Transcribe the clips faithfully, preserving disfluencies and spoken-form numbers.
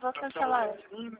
Vou cancelar. Uhum.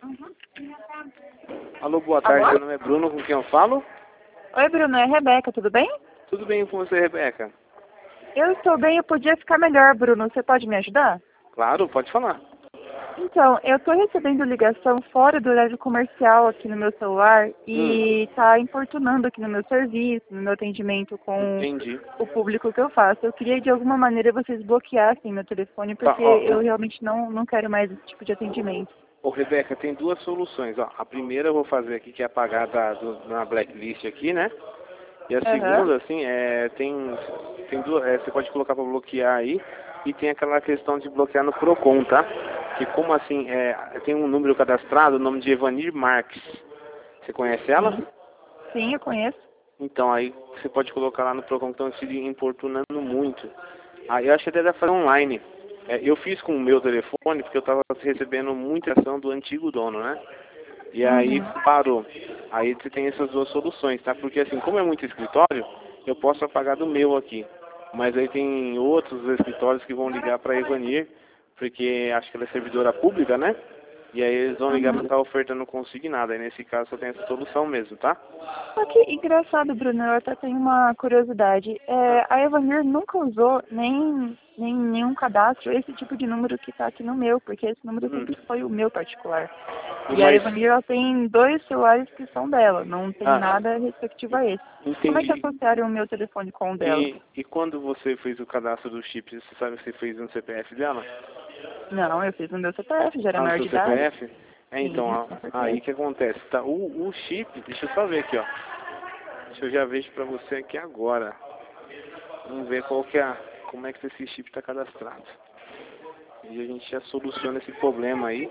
Alô, boa tarde, Alô? meu nome é Bruno, com quem eu falo? Oi, Bruno, é Rebeca, tudo bem? Tudo bem com você, Rebeca? Eu estou bem, eu podia ficar melhor, Bruno. Você pode me ajudar? Claro, pode falar. Então, eu estou recebendo ligação fora do horário comercial aqui no meu celular e está importunando aqui no meu serviço, no meu atendimento com Entendi. o público que eu faço. Eu queria de alguma maneira vocês bloqueassem meu telefone Tá, porque ó, eu realmente não, não quero mais esse tipo de atendimento. Ô, Rebeca, tem duas soluções, ó. A primeira eu vou fazer aqui, que é apagar da, do, na blacklist aqui, né? E a Aham. segunda, assim, é, tem, tem duas, é, você pode colocar para bloquear aí, e tem aquela questão de bloquear no Procon, tá? Que como assim, é, tem um número cadastrado, o nome de Evanir Marques. Você conhece ela? Sim. Sim, eu conheço. Então, aí você pode colocar lá no Procon, que estão se importunando muito. Aí eu acho que até dá pra fazer online. É, eu fiz com o meu telefone, porque eu estava recebendo muita ação do antigo dono, né? E aí Uhum. parou. Aí você tem essas duas soluções, tá? Porque assim, como é muito escritório, eu posso apagar do meu aqui. Mas aí tem outros escritórios que vão ligar para a Evanir, porque acho que ela é servidora pública, né? E aí eles vão ligar Uhum. para estar ofertando consignado. Aí nesse caso só tem essa solução mesmo, tá? Só que engraçado, Bruno, eu até tenho uma curiosidade. É, a Evanir nunca usou nem, nem nenhum cadastro, esse tipo de número que está aqui no meu, porque esse número Hum. sempre foi o meu particular. E E a mais. Evanir ela tem dois celulares que são dela, não tem Ah, nada respectivo a esse. Como é que entendi. associaram o meu telefone com o dela? E, e quando você fez o cadastro do chip, você sabe se você fez no C P F dela? Não, eu fiz no meu C P F, já era Ah, no maior seu de idade. C P F? É, então, Sim, a- com aí certeza. que acontece, tá? O, o chip, deixa eu só ver aqui, ó. Deixa eu já vejo pra você aqui agora. Vamos ver qual que é a, como é que esse chip está cadastrado. E a gente já soluciona esse problema aí.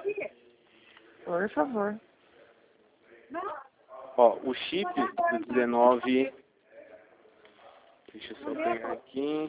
Por favor. Ó, o chip do dezenove, deixa eu só pegar aqui.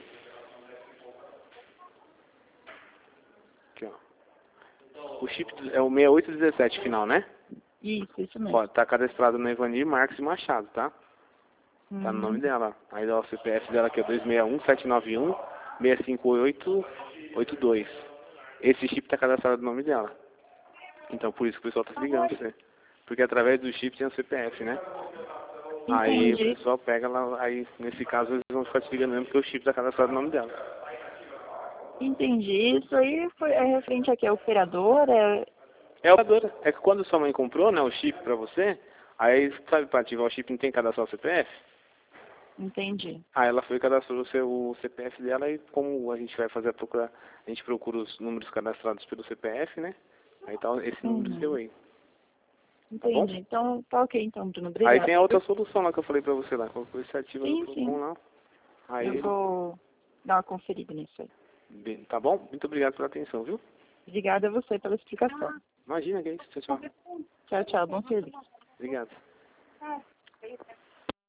Aqui, ó. O chip do- é o seis oito um sete final, né? Isso, isso mesmo. Ó, tá cadastrado no Evanir Marques Machado, tá? Tá no nome Hum, dela. Aí ó, o C P F dela aqui é dois seis um, sete nove um, seis cinco oito, oito dois. Esse chip tá cadastrado no nome dela. Então por isso que o pessoal tá se ligando pra você. Porque através do chip tem o C P F, né? Aí o entendi. pessoal pega lá, aí nesse caso eles vão ficar se ligando mesmo porque o chip tá cadastrado no nome dela. Entendi. Isso aí foi, é referente aqui à operadora? É... É a operadora. É que quando sua mãe comprou, né, o chip pra você, aí sabe pra ativar o chip não tem que cadastrar o C P F? Entendi. Aí ela foi e cadastrou o seu o C P F dela e como a gente vai fazer a procura, a gente procura os números cadastrados pelo C P F, né? Aí tá esse número seu Uhum. aí, tá bom? Entendi. Então, tá ok então, Bruno. Aí Obrigada. tem a outra solução lá que eu falei pra você lá, qualquer coisa você ativa no Sim, Procon sim. lá. Eu Aí, vou dar uma conferida nisso aí. bem, tá bom? Muito obrigado pela atenção, viu? Obrigada a você pela explicação. Imagina que é isso, tchau, tchau. Tchau, tchau. Bom serviço. Obrigado.